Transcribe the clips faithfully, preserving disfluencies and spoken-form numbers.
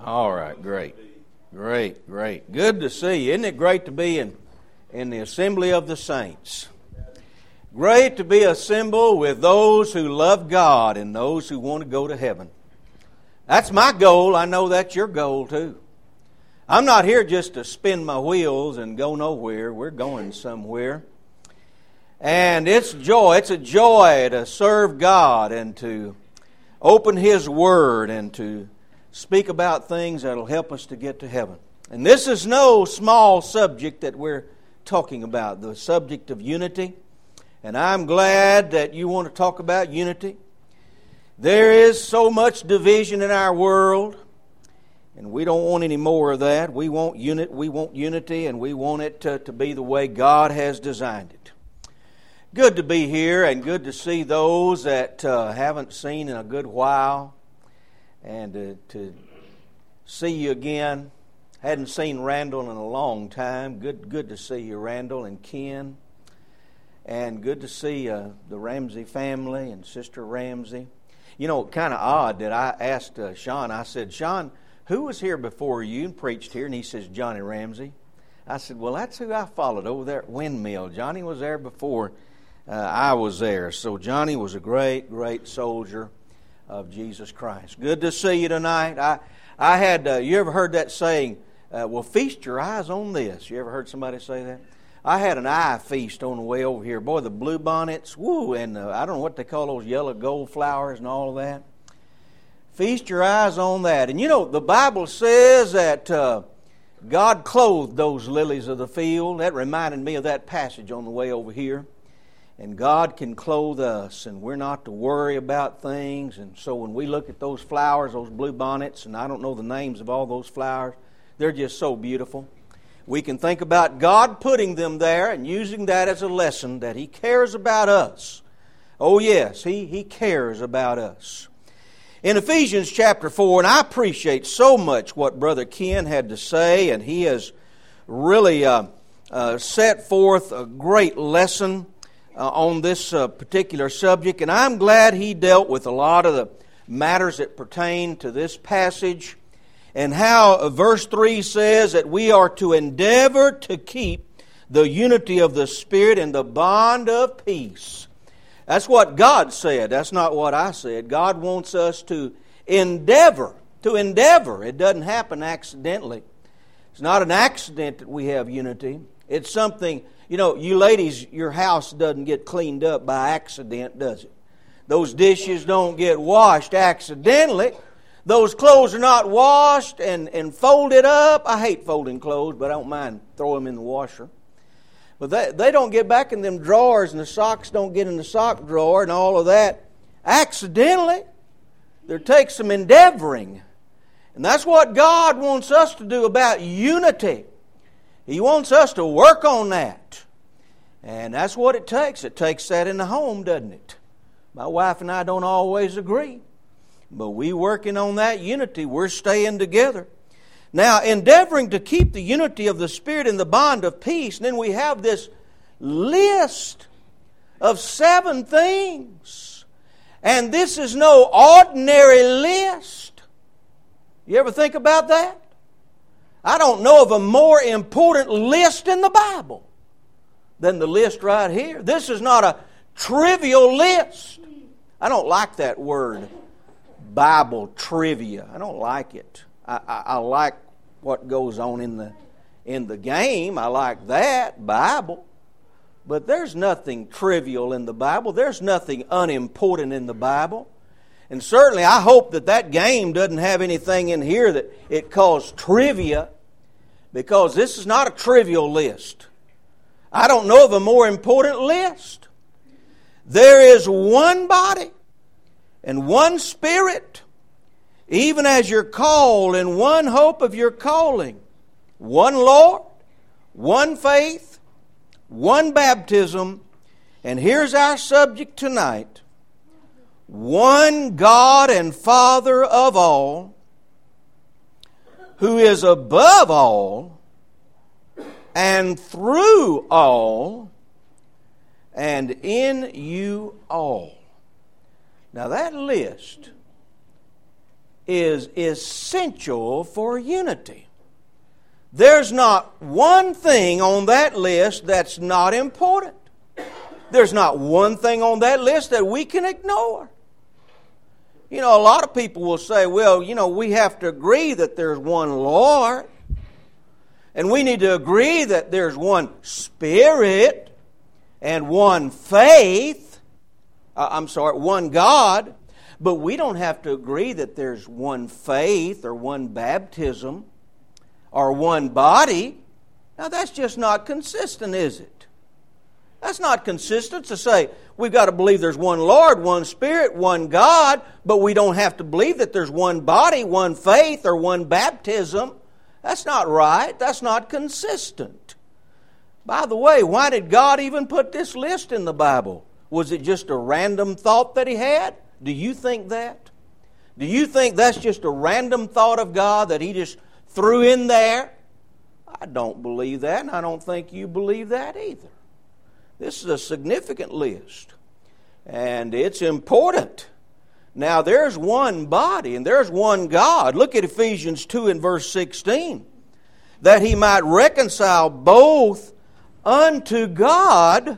All right, great. Great, great. Good to see you. Isn't it great to be in, in the assembly of the saints? Great to be assembled with those who love God and those who want to go to heaven. That's my goal. I know that's your goal too. I'm not here just to spin my wheels and go nowhere. We're going somewhere. And it's joy. It's a joy to serve God and to open His Word and to speak about things that will help us to get to heaven. And this is no small subject that we're talking about, the subject of unity. And I'm glad that you want to talk about unity. There is so much division in our world, and we don't want any more of that. We want unit, we want unity, and we want it to, to be the way God has designed it. Good to be here, and good to see those that uh, haven't seen in a good while, and to, to see you again. Hadn't seen Randall in a long time. Good, good to see you, Randall and Ken, and good to see uh, the Ramsey family and Sister Ramsey. You know, kind of odd that I asked uh, Sean. I said, Sean, who was here before you and preached here? And he says, Johnny Ramsey. I said, well, that's who I followed over there at Windmill. Johnny was there before uh, I was there. So Johnny was a great, great soldier of Jesus Christ. Good to see you tonight. I, I had, uh, you ever heard that saying, uh, well, feast your eyes on this? You ever heard somebody say that? I had an eye feast on the way over here. Boy, the bluebonnets, woo, and uh, I don't know what they call those yellow gold flowers and all of that. Feast your eyes on that. And you know, the Bible says that uh, God clothed those lilies of the field. That reminded me of that passage on the way over here. And God can clothe us, and we're not to worry about things. And so when we look at those flowers, those bluebonnets, and I don't know the names of all those flowers, they're just so beautiful. We can think about God putting them there and using that as a lesson that He cares about us. Oh yes, He, he cares about us. In Ephesians chapter four, and I appreciate so much what Brother Ken had to say, and he has really uh, uh, set forth a great lesson uh, on this uh, particular subject, and I'm glad he dealt with a lot of the matters that pertain to this passage, and how verse three says that we are to endeavor to keep the unity of the Spirit and the bond of peace. That's what God said. That's not what I said. God wants us to endeavor, to endeavor. It doesn't happen accidentally. It's not an accident that we have unity. It's something, you know, you ladies, your house doesn't get cleaned up by accident, does it? Those dishes don't get washed accidentally. Those clothes are not washed and, and folded up. I hate folding clothes, but I don't mind throwing them in the washer. But they, they don't get back in them drawers, and the socks don't get in the sock drawer and all of that accidentally. There takes some endeavoring. And that's what God wants us to do about unity. He wants us to work on that. And that's what it takes. It takes that in the home, doesn't it? My wife and I don't always agree. But we working on that unity. We're staying together. Now, endeavoring to keep the unity of the Spirit in the bond of peace. And then we have this list of seven things. And this is no ordinary list. You ever think about that? I don't know of a more important list in the Bible than the list right here. This is not a trivial list. I don't like that word, Bible trivia. I don't like it. I, I, I like what goes on in the in the game. I like that, Bible. But there's nothing trivial in the Bible. There's nothing unimportant in the Bible. And certainly I hope that that game doesn't have anything in here that it calls trivia, because this is not a trivial list. I don't know of a more important list. There is one body and one Spirit, even as you're called, in one hope of your calling, one Lord, one faith, one baptism, and here's our subject tonight: one God and Father of all, who is above all, and through all, and in you all. Now that list is essential for unity. There's not one thing on that list that's not important. There's not one thing on that list that we can ignore. You know, a lot of people will say, well, you know, we have to agree that there's one Lord. And we need to agree that there's one Spirit and one faith. Uh, I'm sorry, one God. But we don't have to agree that there's one faith or one baptism or one body. Now that's just not consistent, is it? That's not consistent to say we've got to believe there's one Lord, one Spirit, one God, but we don't have to believe that there's one body, one faith, or one baptism. That's not right. That's not consistent. By the way, why did God even put this list in the Bible? Was it just a random thought that He had? Do you think that? Do you think that's just a random thought of God that He just threw in there? I don't believe that, and I don't think you believe that either. This is a significant list, and it's important. Now, there's one body, and there's one God. Look at Ephesians two and verse sixteen. That He might reconcile both unto God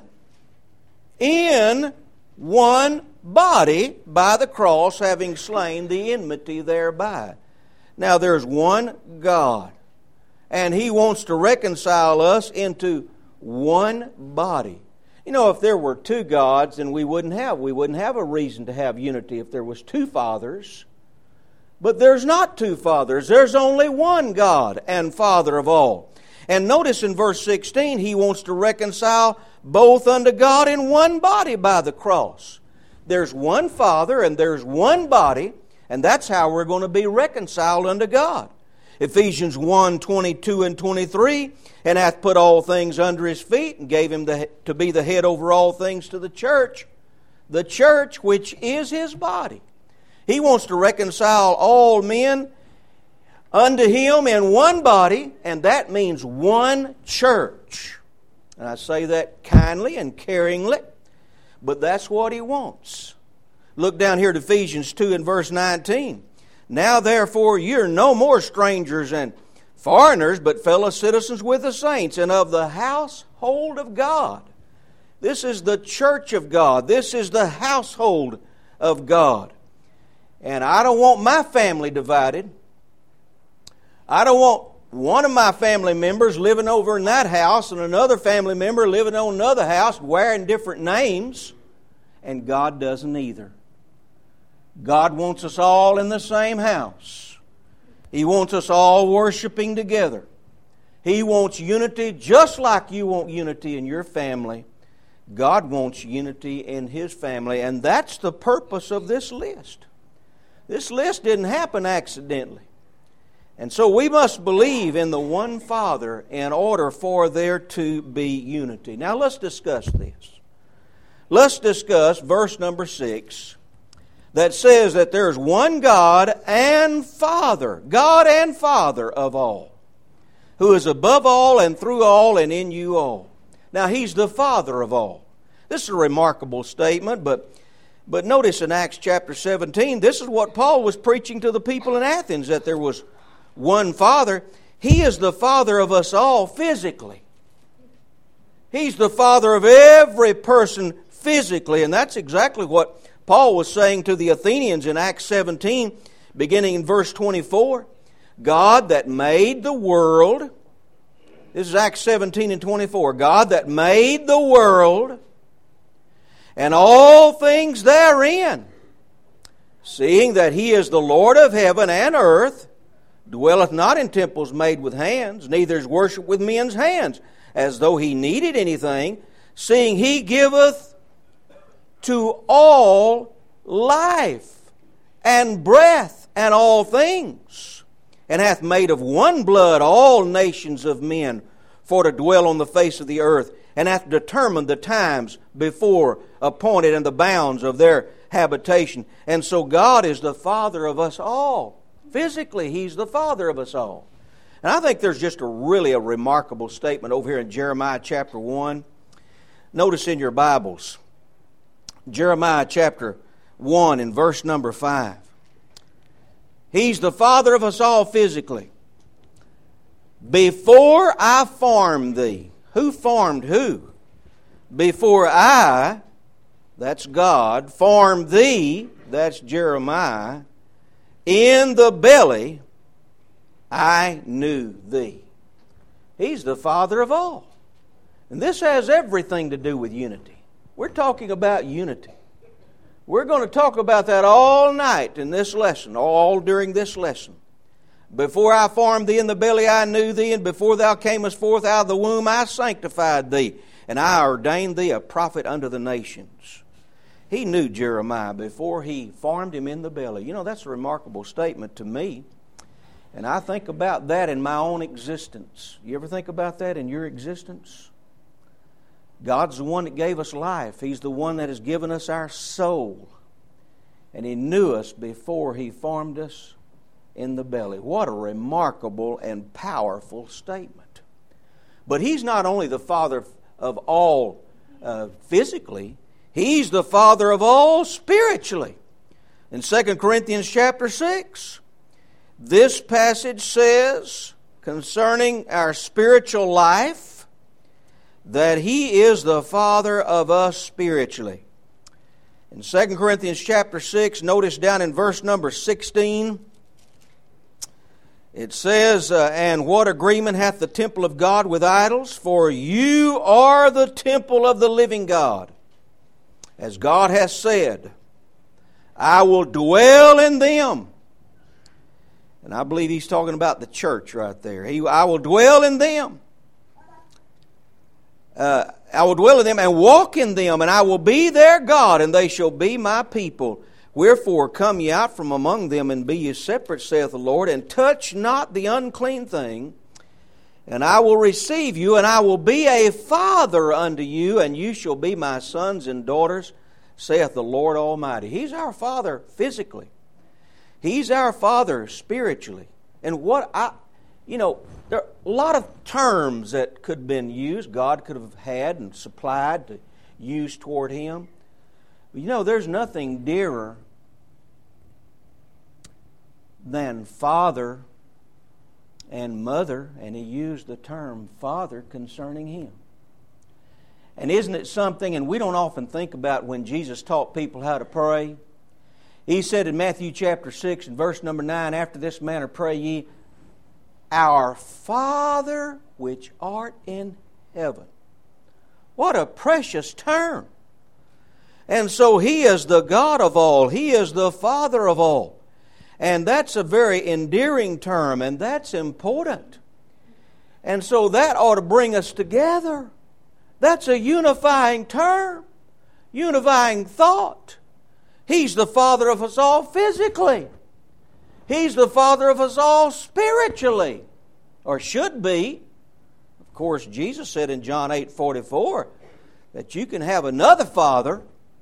in one body by the cross, having slain the enmity thereby. Now, there's one God, and He wants to reconcile us into one body. You know, if there were two gods, then we wouldn't have. We wouldn't have a reason to have unity if there was two fathers. But there's not two fathers. There's only one God and Father of all. And notice in verse sixteen, He wants to reconcile both unto God in one body by the cross. There's one Father and there's one body, and that's how we're going to be reconciled unto God. Ephesians one, twenty-two and twenty-three, and hath put all things under His feet, and gave Him the, to be the head over all things to the church, the church which is His body. He wants to reconcile all men unto Him in one body, and that means one church. And I say that kindly and caringly, but that's what He wants. Look down here at Ephesians two and verse nineteen. Now therefore you're no more strangers and foreigners, but fellow citizens with the saints, and of the household of God. This is the church of God. This is the household of God. And I don't want my family divided. I don't want one of my family members living over in that house and another family member living on another house wearing different names. And God doesn't either. God wants us all in the same house. He wants us all worshiping together. He wants unity just like you want unity in your family. God wants unity in His family, and that's the purpose of this list. This list didn't happen accidentally. And so we must believe in the one Father in order for there to be unity. Now let's discuss this. Let's discuss verse number six. That says that there's one God and Father, God and Father of all, who is above all and through all and in you all. Now He's the Father of all. This is a remarkable statement, but, but notice in Acts chapter seventeen, this is what Paul was preaching to the people in Athens, that there was one Father. He is the Father of us all physically. He's the Father of every person physically, and that's exactly what Paul was saying to the Athenians in Acts seventeen, beginning in verse twenty-four. God that made the world, this is Acts seventeen and twenty-four, God that made the world and all things therein, seeing that He is the Lord of heaven and earth, dwelleth not in temples made with hands, neither is worship with men's hands, as though He needed anything, seeing He giveth to all life and breath and all things, and hath made of one blood all nations of men for to dwell on the face of the earth, and hath determined the times before appointed and the bounds of their habitation. And so God is the Father of us all. Physically, He's the Father of us all. And I think there's just a really a remarkable statement over here in Jeremiah chapter one. Notice in your Bibles, Jeremiah chapter one and verse number five. He's the Father of us all physically. Before I formed thee. Who formed who? Before I, that's God, formed thee, that's Jeremiah, in the belly, I knew thee. He's the Father of all. And this has everything to do with unity. We're talking about unity. We're going to talk about that all night in this lesson, all during this lesson. Before I formed thee in the belly, I knew thee, and before thou camest forth out of the womb, I sanctified thee, and I ordained thee a prophet unto the nations. He knew Jeremiah before he formed him in the belly. You know, that's a remarkable statement to me. And I think about that in my own existence. You ever think about that in your existence? God's the one that gave us life. He's the one that has given us our soul. And He knew us before He formed us in the belly. What a remarkable and powerful statement. But He's not only the Father of all uh, physically, He's the Father of all spiritually. In Second Corinthians chapter six, this passage says concerning our spiritual life that He is the Father of us spiritually. In Second Corinthians chapter six, notice down in verse number sixteen, it says, uh, And what agreement hath the temple of God with idols? For you are the temple of the living God. As God has said, I will dwell in them. And I believe He's talking about the church right there. He, I will dwell in them. Uh, I will dwell in them and walk in them, and I will be their God, and they shall be my people. Wherefore come ye out from among them, and be ye separate, saith the Lord, and touch not the unclean thing. And I will receive you, and I will be a father unto you, and you shall be my sons and daughters, saith the Lord Almighty. He's our Father physically. He's our Father spiritually. And what I, you know, there are a lot of terms that could have been used, God could have had and supplied to use toward Him. But you know, there's nothing dearer than father and mother, and He used the term Father concerning Him. And isn't it something, and we don't often think about when Jesus taught people how to pray. He said in Matthew chapter six and verse number nine, After this manner pray ye, Our Father which art in heaven. What a precious term. And so He is the God of all. He is the Father of all. And that's a very endearing term, and that's important. And so that ought to bring us together. That's a unifying term, unifying thought. He's the Father of us all physically. He's the Father of us all spiritually, or should be. Of course, Jesus said in John eight forty-four that you can have another father,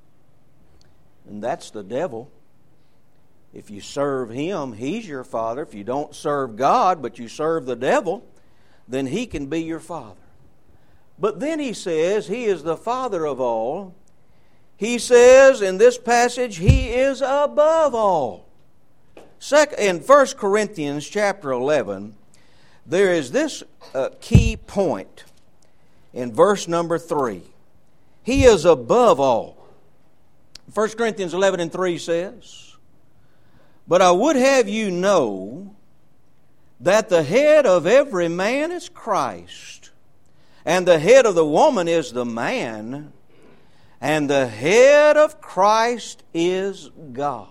and that's the devil. If you serve him, he's your father. If you don't serve God, but you serve the devil, then he can be your father. But then he says he is the Father of all. He says in this passage, He is above all. Second, in First Corinthians chapter eleven, there is this uh, key point in verse number three. He is above all. First Corinthians eleven and three says, But I would have you know that the head of every man is Christ, and the head of the woman is the man, and the head of Christ is God.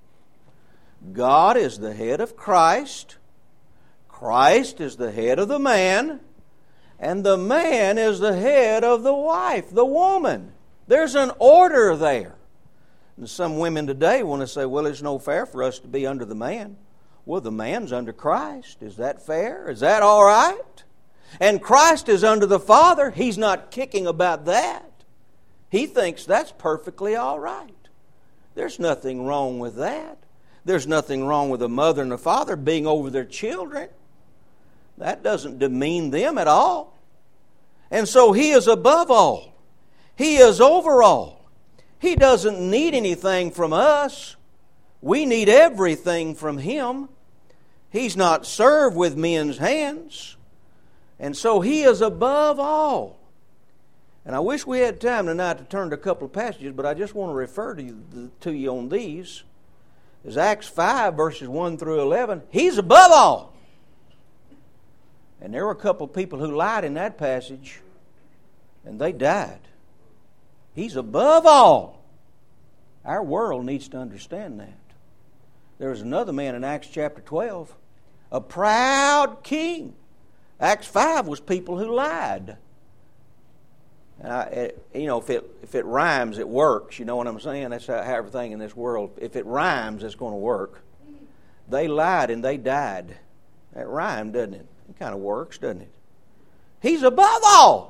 God is the head of Christ. Christ is the head of the man. And the man is the head of the wife, the woman. There's an order there. And some women today want to say, well, it's no fair for us to be under the man. Well, the man's under Christ. Is that fair? Is that all right? And Christ is under the Father. He's not kicking about that. He thinks that's perfectly all right. There's nothing wrong with that. There's nothing wrong with a mother and a father being over their children. That doesn't demean them at all. And so He is above all. He is over all. He doesn't need anything from us. We need everything from Him. He's not served with men's hands. And so He is above all. And I wish we had time tonight to turn to a couple of passages, but I just want to refer to you, to you on these. As Acts five, verses one through eleven, He's above all. And there were a couple of people who lied in that passage, and they died. He's above all. Our world needs to understand that. There was another man in Acts chapter twelve, a proud king. Acts five was people who lied. And I, it, you know, if it if it rhymes, it works. You know what I'm saying? That's how, how everything in this world. If it rhymes, it's going to work. They lied and they died. That rhyme, doesn't it? It kind of works, doesn't it? He's above all.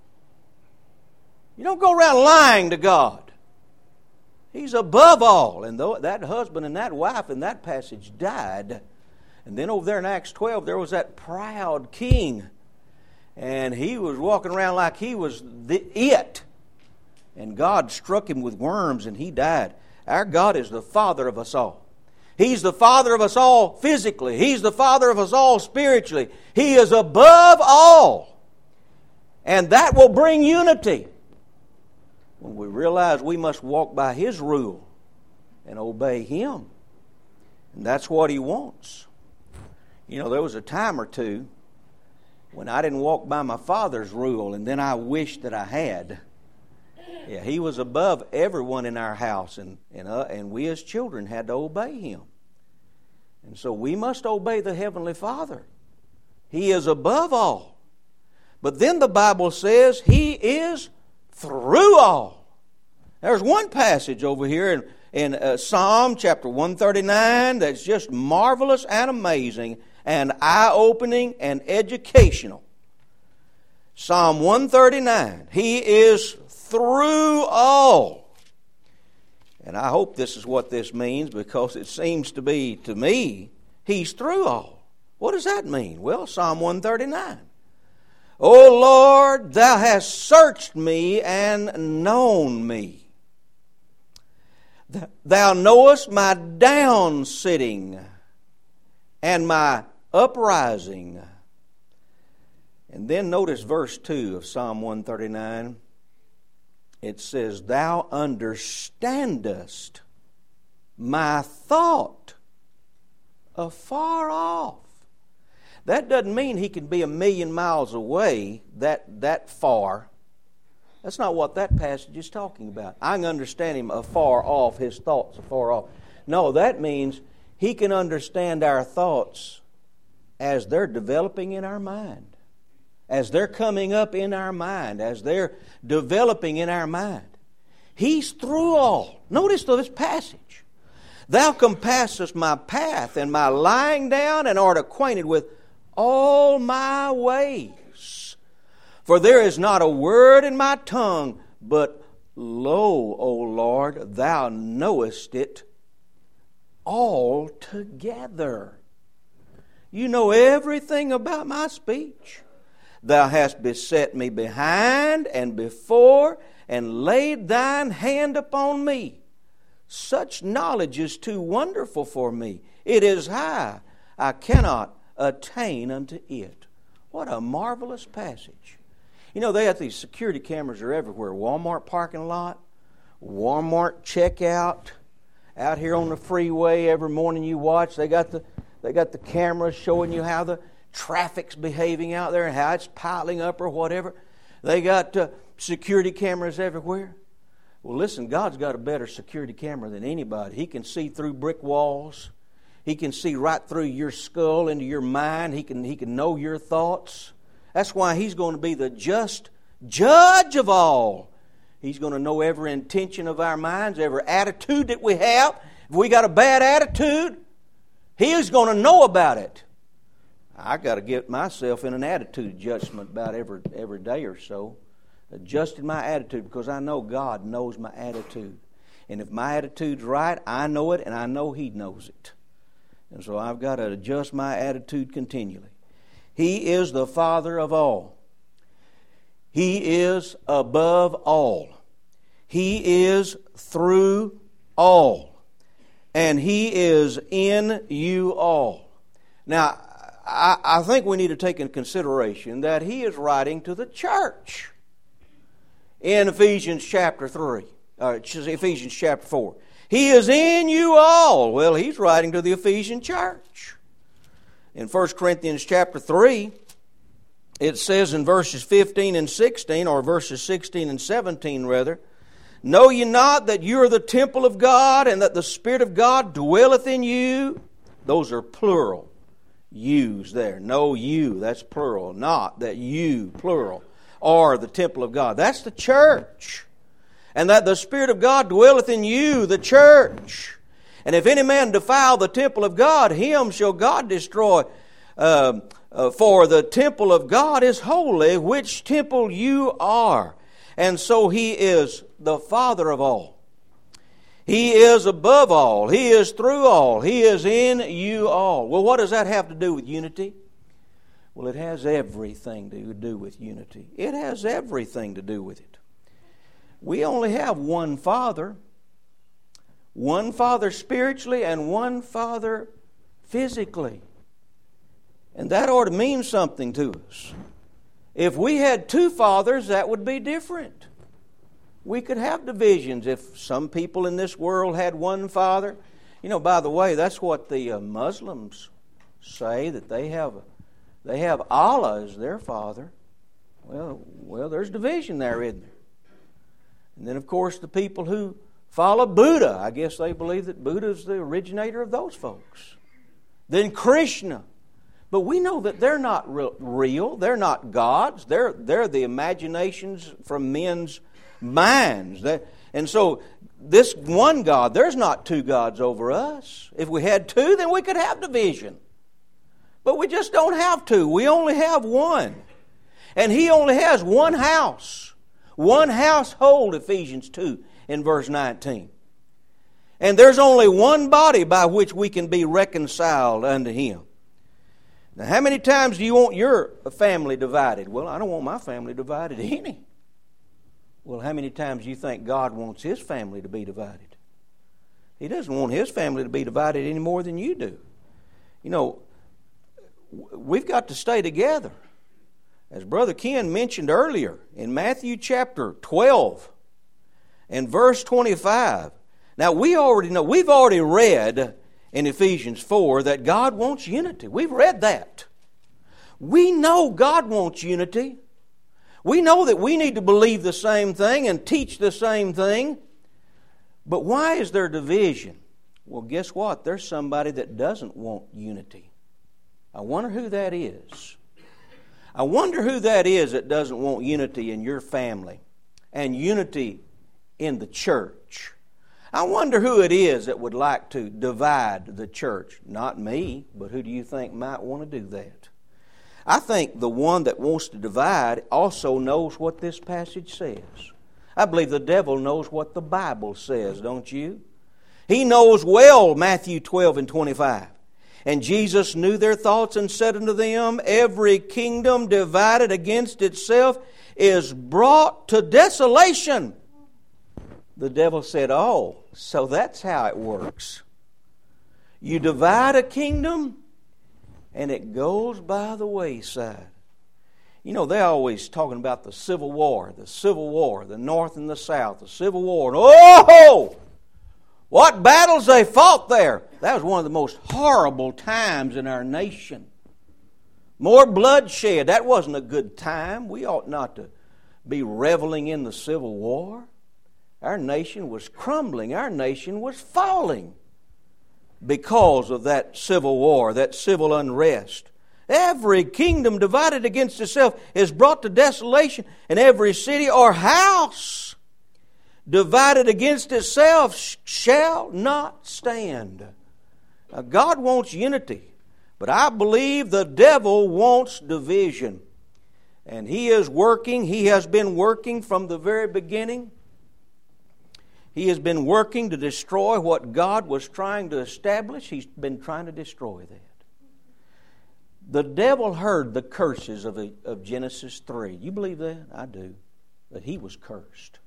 You don't go around lying to God. He's above all. And though that husband and that wife in that passage died, and then over there in Acts twelve, there was that proud king. And he was walking around like he was the it. And God struck him with worms and he died. Our God is the Father of us all. He's the Father of us all physically. He's the Father of us all spiritually. He is above all. And that will bring unity when we realize we must walk by His rule and obey Him. And that's what He wants. You know, there was a time or two when I didn't walk by my Father's rule, and then I wished that I had. Yeah, He was above everyone in our house, and and, uh, and we as children had to obey Him. And so we must obey the Heavenly Father. He is above all. But then the Bible says He is through all. There's one passage over here in, in uh, Psalm chapter one thirty-nine that's just marvelous and amazing and eye-opening and educational. Psalm one thirty-nine. He is through all. And I hope this is what this means, because it seems to be, to me, He's through all. What does that mean? Well, Psalm one thirty-nine. O Lord, Thou hast searched me and known me. Thou knowest my down sitting and my uprising. And then notice verse two of Psalm one thirty-nine. It says, Thou understandest my thought afar off. That doesn't mean He can be a million miles away that, that far. That's not what that passage is talking about. I can understand Him afar off, His thoughts afar off. No, that means He can understand our thoughts as they're developing in our mind, as they're coming up in our mind, as they're developing in our mind. He's through all. Notice this passage. Thou compassest my path and my lying down, and art acquainted with all my ways. For there is not a word in my tongue, but lo, O Lord, Thou knowest it altogether. You know everything about my speech. Thou hast beset me behind and before, and laid Thine hand upon me. Such knowledge is too wonderful for me. It is high. I cannot attain unto it. What a marvelous passage. You know, they have these security cameras are everywhere. Walmart parking lot, Walmart checkout, out here on the freeway every morning you watch. They got the they got the cameras showing you how the traffic's behaving out there and how it's piling up or whatever. They got uh, security cameras everywhere. Well, listen, God's got a better security camera than anybody. He can see through brick walls. He can see right through your skull into your mind. He can, he can know your thoughts. That's why He's going to be the just judge of all. He's going to know every intention of our minds, every attitude that we have. If we got a bad attitude, He's going to know about it. I got to get myself in an attitude adjustment about every every day or so. Adjusting my attitude, because I know God knows my attitude. And if my attitude's right, I know it, and I know He knows it. And so I've got to adjust my attitude continually. He is the Father of all. He is above all. He is through all. And He is in you all. Now, I, I think we need to take into consideration that he is writing to the church in Ephesians chapter three, uh, Ephesians chapter four. He is in you all. Well, he's writing to the Ephesian church. In First Corinthians chapter three, it says in verses fifteen and sixteen, or verses sixteen and seventeen rather, know ye not that you are the temple of God, and that the Spirit of God dwelleth in you? Those are plural. Yous there. Know you, that's plural. Not that you, plural, are the temple of God. That's the church. And that the Spirit of God dwelleth in you, the church. And if any man defile the temple of God, him shall God destroy. Uh, uh, for the temple of God is holy, which temple you are. And so He is the Father of all. He is above all. He is through all. He is in you all. Well, what does that have to do with unity? Well, it has everything to do with unity. It has everything to do with it. We only have one Father. One Father spiritually and one Father physically. And that ought to mean something to us. If we had two fathers, that would be different. We could have divisions if some people in this world had one father. You know, by the way, that's what the uh, Muslims say, that they have they have Allah as their father. Well, well, there's division there, isn't there? And then, of course, the people who follow Buddha, I guess they believe that Buddha is the originator of those folks. Then Krishna. But we know that they're not real. They're not gods. They're, they're the imaginations from men's minds. And so this one God, there's not two gods over us. If we had two, then we could have division. But we just don't have two. We only have one. And He only has one house. One household, Ephesians two in verse nineteen. And there's only one body by which we can be reconciled unto Him. Now, how many times do you want your family divided? Well, I don't want my family divided any. Well, how many times do you think God wants His family to be divided? He doesn't want His family to be divided any more than you do. You know, we've got to stay together. As Brother Ken mentioned earlier, in Matthew chapter twelve and verse twenty-five. Now, we already know, we've already read in Ephesians four that God wants unity. We've read that. We know God wants unity. We know that we need to believe the same thing and teach the same thing. But why is there division? Well, guess what? There's somebody that doesn't want unity. I wonder who that is. I wonder who that is that doesn't want unity in your family and unity in the church. I wonder who it is that would like to divide the church. Not me, but who do you think might want to do that? I think the one that wants to divide also knows what this passage says. I believe the devil knows what the Bible says, don't you? He knows well Matthew twelve and twenty-five. And Jesus knew their thoughts and said unto them, every kingdom divided against itself is brought to desolation. The devil said, oh, so that's how it works. You divide a kingdom and it goes by the wayside. You know, they're always talking about the Civil War, the Civil War, the North and the South, the Civil War. And oh, what battles they fought there. That was one of the most horrible times in our nation. More bloodshed. That wasn't a good time. We ought not to be reveling in the Civil War. Our nation was crumbling. Our nation was falling because of that civil war, that civil unrest. Every kingdom divided against itself is brought to desolation, and every city or house divided against itself shall not stand. Now, God wants unity, but I believe the devil wants division. And he is working, he has been working from the very beginning. He has been working to destroy what God was trying to establish. He's been trying to destroy that. The devil heard the curses of, of Genesis three. You believe that? I do. That he was cursed.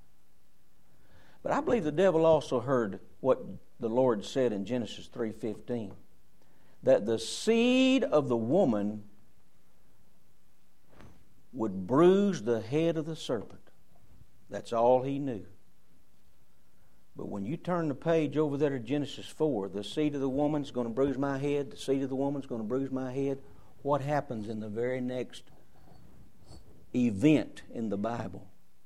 But I believe the devil also heard what the Lord said in Genesis three fifteen. that the seed of the woman would bruise the head of the serpent. That's all he knew. But when you turn the page over there to Genesis four, the seed of the woman's going to bruise my head, the seed of the woman's going to bruise my head. What happens in the very next event in the Bible?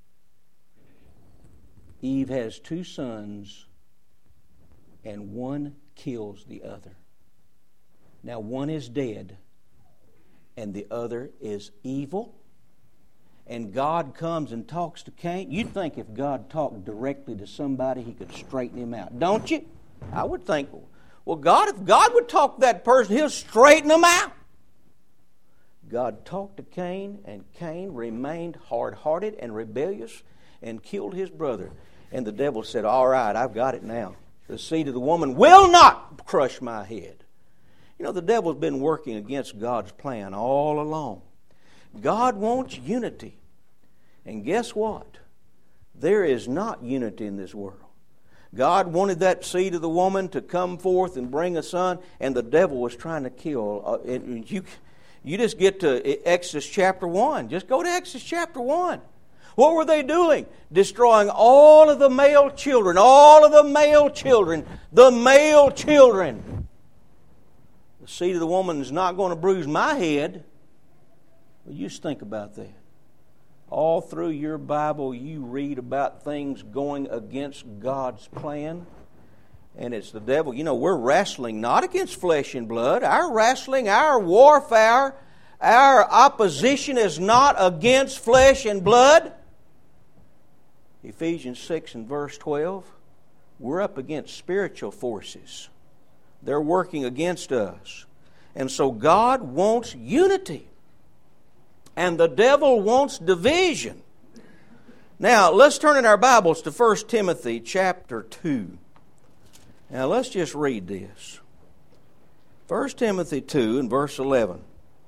Eve has two sons, and one kills the other. Now, one is dead, and the other is evil. And God comes and talks to Cain. You'd think if God talked directly to somebody, He could straighten him out, don't you? I would think, well, God, if God would talk to that person, He'll straighten them out. God talked to Cain, and Cain remained hard-hearted and rebellious and killed his brother. And the devil said, all right, I've got it now. The seed of the woman will not crush my head. You know, the devil's been working against God's plan all along. God wants unity. And guess what? There is not unity in this world. God wanted that seed of the woman to come forth and bring a son, and the devil was trying to kill. Uh, and you, you just get to Exodus chapter one. Just go to Exodus chapter one. What were they doing? Destroying all of the male children. All of the male children. The male children. The seed of the woman is not going to bruise my head. Well, you just think about that. All through your Bible, you read about things going against God's plan. And it's the devil. You know, we're wrestling not against flesh and blood. Our wrestling, our warfare, our opposition is not against flesh and blood. Ephesians six and verse twelve. We're up against spiritual forces. They're working against us. And so God wants unity. And the devil wants division. Now, let's turn in our Bibles to First Timothy chapter two. Now, let's just read this. First Timothy two and verse eleven.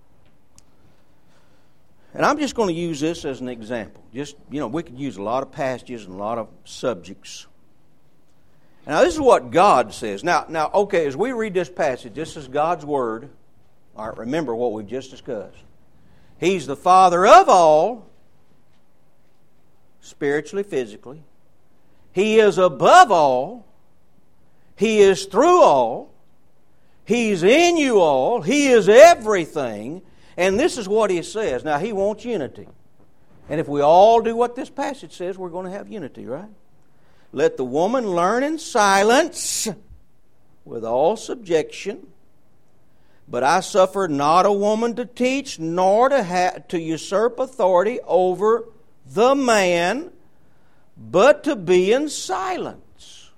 And I'm just going to use this as an example. Just, you know, we could use a lot of passages and a lot of subjects. Now, this is what God says. Now, now, okay, as we read this passage, this is God's Word. All right, remember what we've just discussed. He's the Father of all, spiritually, physically. He is above all. He is through all. He's in you all. He is everything. And this is what He says. Now, He wants unity. And if we all do what this passage says, we're going to have unity, right? Let the woman learn in silence with all subjection. But I suffer not a woman to teach, nor to, ha- to usurp authority over the man, but to be in silence.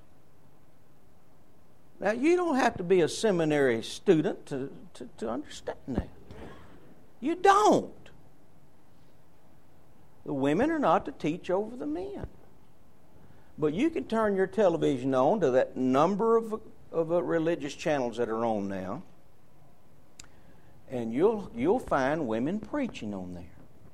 Now, you don't have to be a seminary student to, to, to understand that. You don't. The women are not to teach over the men. But you can turn your television on to that number of, of uh, religious channels that are on now, and you'll you'll find women preaching on there.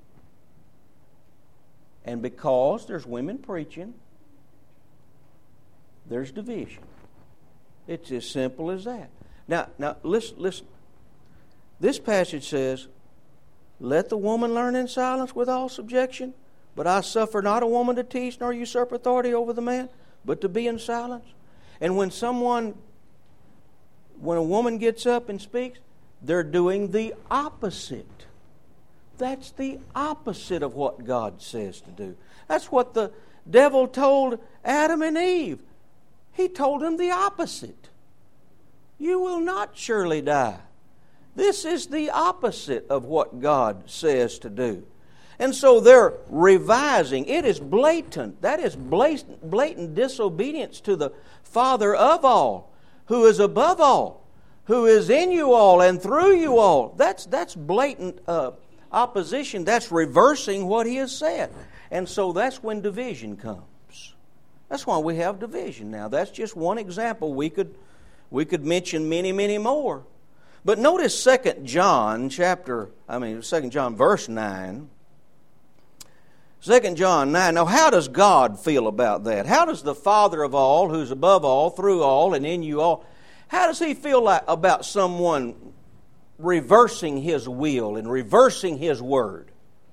And because there's women preaching, there's division. It's as simple as that. Now, now listen, listen. This passage says, let the woman learn in silence with all subjection, but I suffer not a woman to teach nor usurp authority over the man, but to be in silence. And when someone, when a woman gets up and speaks, they're doing the opposite. That's the opposite of what God says to do. That's what the devil told Adam and Eve. He told them the opposite. You will not surely die. This is the opposite of what God says to do. And so they're revising. It is blatant. That is blatant, blatant disobedience to the Father of all, who is above all, who is in you all and through you all. That's, that's blatant uh, opposition. That's reversing what He has said. And so that's when division comes. That's why we have division now. That's just one example. We could, we could mention many, many more. But notice Second John chapter, I mean Second John verse nine. Second John nine. Now how does God feel about that? How does the Father of all, who's above all, through all, and in you all, How does he feel like about someone reversing his will and reversing his word?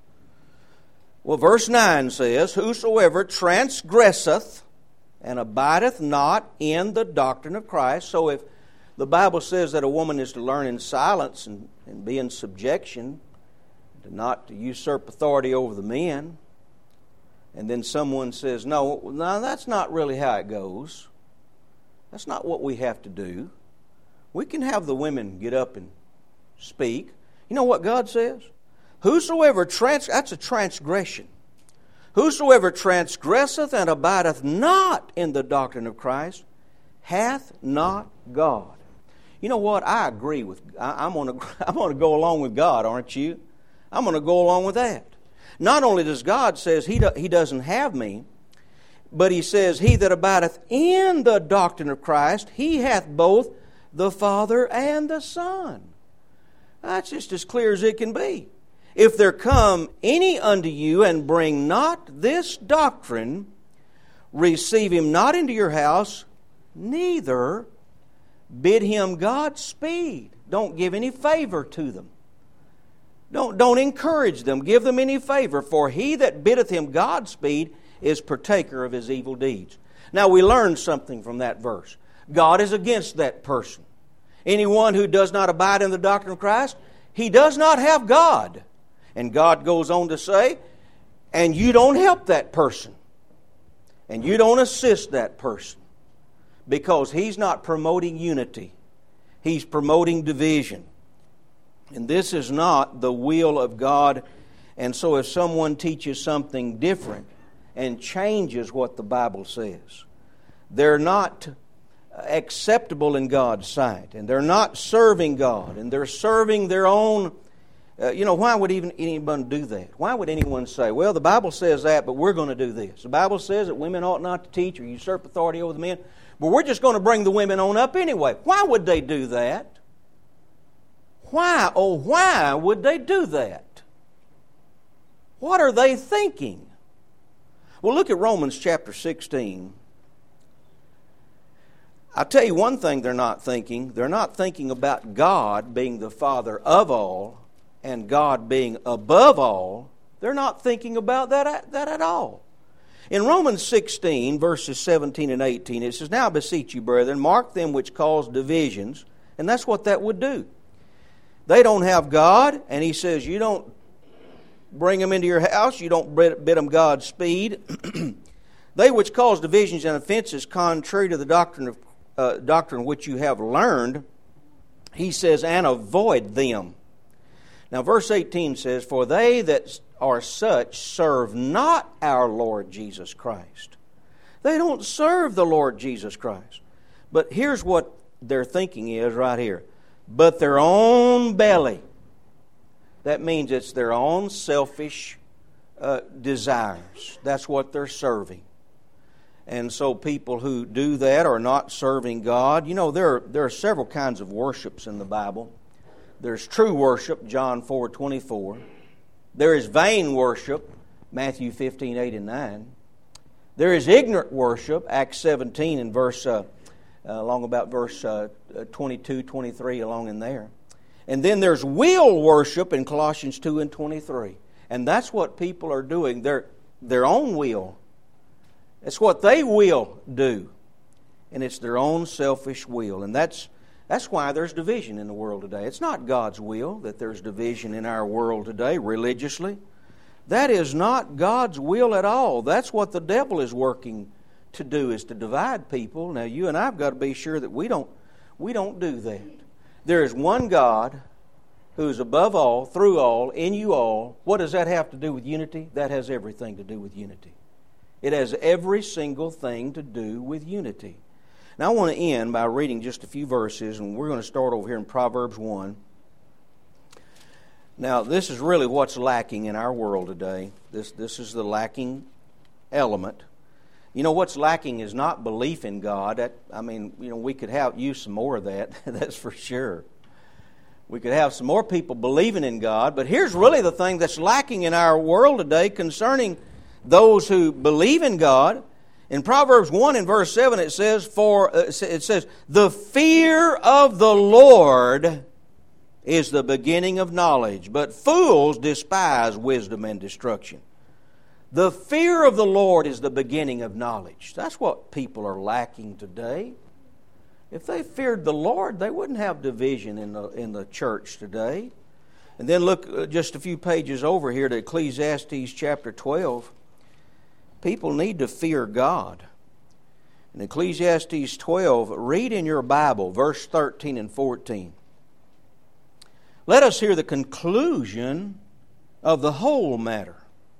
Well, verse nine says, whosoever transgresseth and abideth not in the doctrine of Christ. So if the Bible says that a woman is to learn in silence and, and be in subjection, to not to usurp authority over the men, and then someone says, no, no, that's not really how it goes. That's not what we have to do. We can have the women get up and speak. You know what God says? Whosoever trans that's a transgression. Whosoever transgresseth and abideth not in the doctrine of Christ hath not God. You know what? I agree with. I, I'm going to. I'm going to go along with God, aren't you? I'm going to go along with that. Not only does God says He do, He doesn't have me, but He says, "He that abideth in the doctrine of Christ, he hath both the Father and the Son." That's just as clear as it can be. If there come any unto you and bring not this doctrine, receive him not into your house, neither bid him Godspeed. Don't give any favor to them. Don't, don't encourage them. Give them any favor. For he that biddeth him Godspeed is partaker of his evil deeds. Now we learn something from that verse. God is against that person. Anyone who does not abide in the doctrine of Christ, he does not have God. And God goes on to say, and you don't help that person. And you don't assist that person. Because He's not promoting unity. He's promoting division. And this is not the will of God. And so if someone teaches something different and changes what the Bible says, they're not acceptable in God's sight. And they're not serving God. And they're serving their own. Uh, you know, why would even anyone do that? Why would anyone say, well, the Bible says that, but we're going to do this. The Bible says that women ought not to teach or usurp authority over the men, but we're just going to bring the women on up anyway. Why would they do that? Why, oh, why would they do that? What are they thinking? Well, look at Romans chapter sixteen. I'll tell you one thing they're not thinking. They're not thinking about God being the Father of all and God being above all. They're not thinking about that, that at all. In Romans sixteen, verses seventeen and eighteen, it says, now I beseech you, brethren, mark them which cause divisions. And that's what that would do. They don't have God, and he says, you don't bring them into your house, you don't bid them Godspeed. They which cause divisions and offenses contrary to the doctrine of uh, doctrine which you have learned, he says, and avoid them. Now, verse eighteen says, for they that are such serve not our Lord Jesus Christ. They don't serve the Lord Jesus Christ. But here's what their thinking is right here. But their own belly. That means it's their own selfish uh, desires. That's what they're serving. And so people who do that are not serving God. You know, there are, there are several kinds of worships in the Bible. There's true worship, John four twenty-four. There is vain worship, Matthew fifteen eight and nine. There is ignorant worship, Acts seventeen and verse, uh, uh, along about verse uh, twenty-two, twenty-three, along in there. And then there's will worship in Colossians two and twenty-three. And that's what people are doing, their, their own will. It's what they will do. And it's their own selfish will. And that's That's why there's division in the world today. It's not God's will that there's division in our world today religiously. That is not God's will at all. That's what the devil is working to do, is to divide people. Now, you and I have got to be sure that we don't, we don't do that. There is one God who is above all, through all, in you all. What does that have to do with unity? That has everything to do with unity. It has every single thing to do with unity. Now I want to end by reading just a few verses, and we're going to start over here in Proverbs one. Now, this is really what's lacking in our world today. This, this is the lacking element. You know, what's lacking is not belief in God. That, I mean, you know, we could have use some more of that, that's for sure. We could have some more people believing in God, but here's really the thing that's lacking in our world today concerning those who believe in God. In Proverbs one and verse seven it says, "For uh, it says, the fear of the Lord is the beginning of knowledge, but fools despise wisdom and destruction." The fear of the Lord is the beginning of knowledge. That's what people are lacking today. If they feared the Lord, they wouldn't have division in the, in the church today. And then look just a few pages over here to Ecclesiastes chapter twelve. People need to fear God. In Ecclesiastes twelve, read in your Bible verse thirteen and fourteen. Let us hear the conclusion of the whole matter.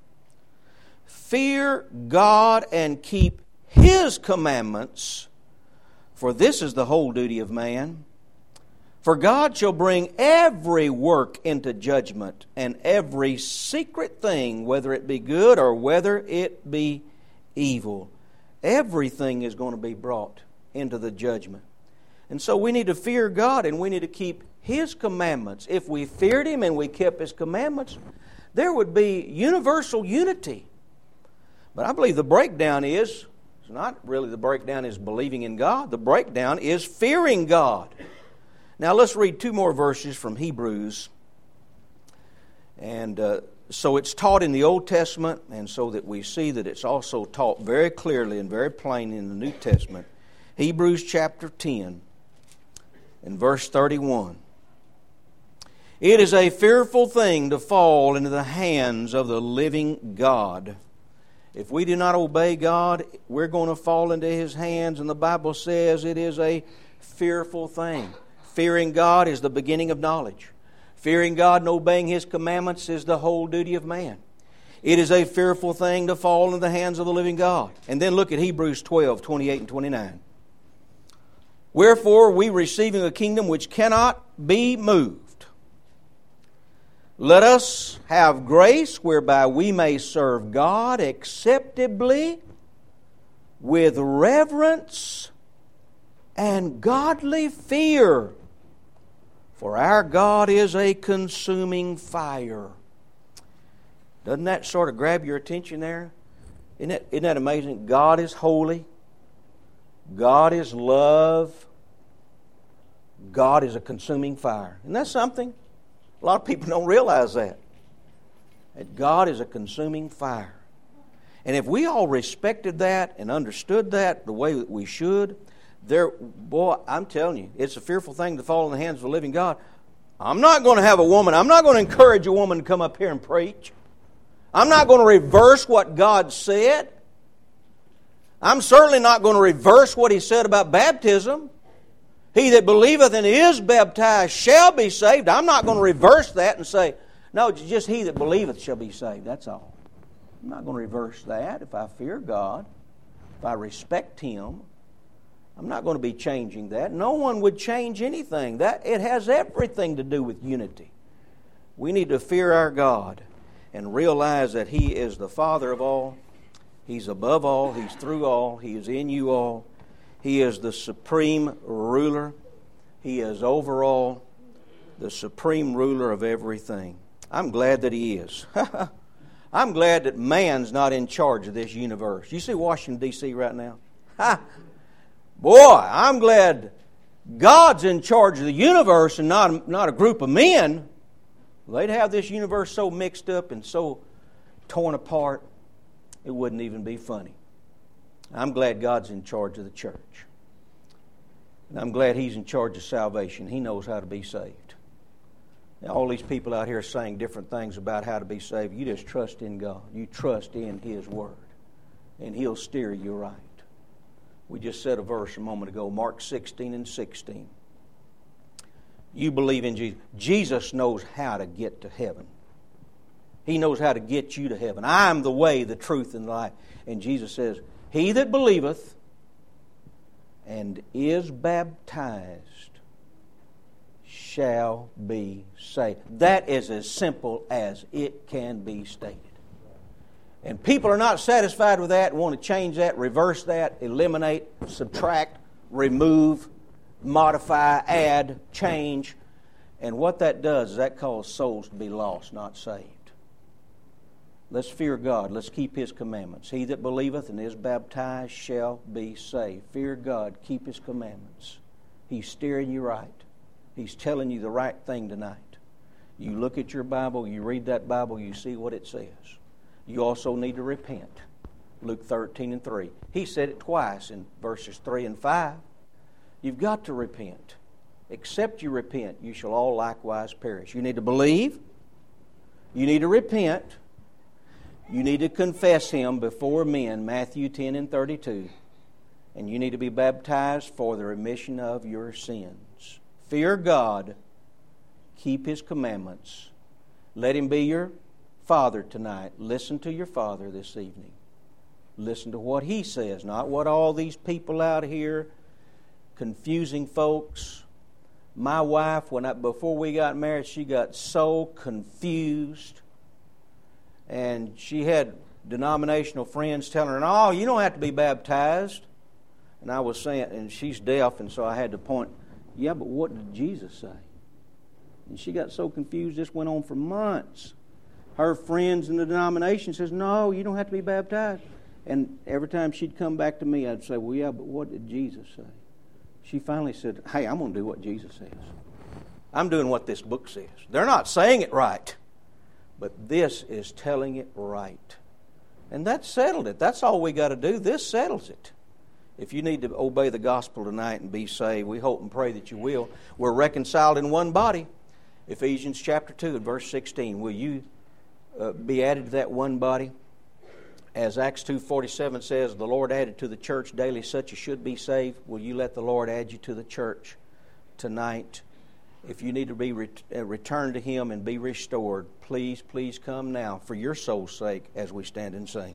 Fear God and keep His commandments, for this is the whole duty of man. For God shall bring every work into judgment, and every secret thing, whether it be good or whether it be evil. Everything is going to be brought into the judgment. And so we need to fear God, and we need to keep His commandments. If we feared Him and we kept His commandments, there would be universal unity. But I believe the breakdown is, it's not really the breakdown is believing in God. The breakdown is fearing God. Now let's read two more verses from Hebrews. And uh, so it's taught in the Old Testament, and so that we see that it's also taught very clearly and very plainly in the New Testament. Hebrews chapter ten and verse thirty-one. It is a fearful thing to fall into the hands of the living God. If we do not obey God, we're going to fall into His hands, and the Bible says it is a fearful thing. Fearing God is the beginning of knowledge. Fearing God and obeying His commandments is the whole duty of man. It is a fearful thing to fall into the hands of the living God. And then look at Hebrews twelve, twenty-eight and twenty-nine. Wherefore, we receiving a kingdom which cannot be moved, let us have grace whereby we may serve God acceptably with reverence and godly fear. For our God is a consuming fire. Doesn't that sort of grab your attention there? Isn't that, isn't that amazing? God is holy. God is love. God is a consuming fire. Isn't that something? A lot of people don't realize that. That God is a consuming fire. And if we all respected that and understood that the way that we should, there, boy, I'm telling you, it's a fearful thing to fall in the hands of the living God. I'm not going to have a woman, I'm not going to encourage a woman to come up here and preach. I'm not going to reverse what God said. I'm certainly not going to reverse what He said about baptism. He that believeth and is baptized shall be saved. I'm not going to reverse that and say, no, just he that believeth shall be saved. That's all. I'm not going to reverse that. If I fear God, if I respect Him, I'm not going to be changing that. No one would change anything. That it has everything to do with unity. We need to fear our God and realize that He is the Father of all. He's above all. He's through all. He is in you all. He is the supreme ruler. He is over all, the supreme ruler of everything. I'm glad that He is. I'm glad that man's not in charge of this universe. You see Washington, D C right now? Ha! Boy, I'm glad God's in charge of the universe and not, not a group of men. They'd have this universe so mixed up and so torn apart, it wouldn't even be funny. I'm glad God's in charge of the church. And I'm glad He's in charge of salvation. He knows how to be saved. Now, all these people out here saying different things about how to be saved. You just trust in God. You trust in His Word. And He'll steer you right. We just said a verse a moment ago, Mark sixteen and sixteen. You believe in Jesus. Jesus knows how to get to heaven. He knows how to get you to heaven. I am the way, the truth, and the life. And Jesus says, he that believeth and is baptized shall be saved. That is as simple as it can be stated. And people are not satisfied with that and want to change that, reverse that, eliminate, subtract, remove, modify, add, change. And what that does is that causes souls to be lost, not saved. Let's fear God. Let's keep His commandments. He that believeth and is baptized shall be saved. Fear God. Keep His commandments. He's steering you right. He's telling you the right thing tonight. You look at your Bible, you read that Bible, you see what it says. You also need to repent. Luke thirteen and three. He said it twice in verses three and five. You've got to repent. Except you repent, you shall all likewise perish. You need to believe. You need to repent. You need to confess Him before men, Matthew ten and thirty-two. And you need to be baptized for the remission of your sins. Fear God. Keep His commandments. Let Him be your Father tonight. Listen to your Father this evening. Listen to what He says, not what all these people out here, confusing folks. My wife, when I, before we got married, she got so confused. And she had denominational friends telling her, "Oh, you don't have to be baptized." And I was saying, and she's deaf, and so I had to point, "Yeah, but what did Jesus say?" And she got so confused, this went on for months. Her friends in the denomination says, "No, you don't have to be baptized." And every time she'd come back to me, I'd say, "Well, yeah, but what did Jesus say?" She finally said, "Hey, I'm going to do what Jesus says. I'm doing what this book says. They're not saying it right, but this is telling it right." And that settled it. That's all we got to do. This settles it. If you need to obey the gospel tonight and be saved, we hope and pray that you will. We're reconciled in one body. Ephesians chapter two and verse sixteen. Will you uh, be added to that one body? As Acts two forty-seven says, the Lord added to the church daily such as should be saved. Will you let the Lord add you to the church tonight? If you need to be ret- uh, returned to Him and be restored, please, please come now for your soul's sake as we stand and sing.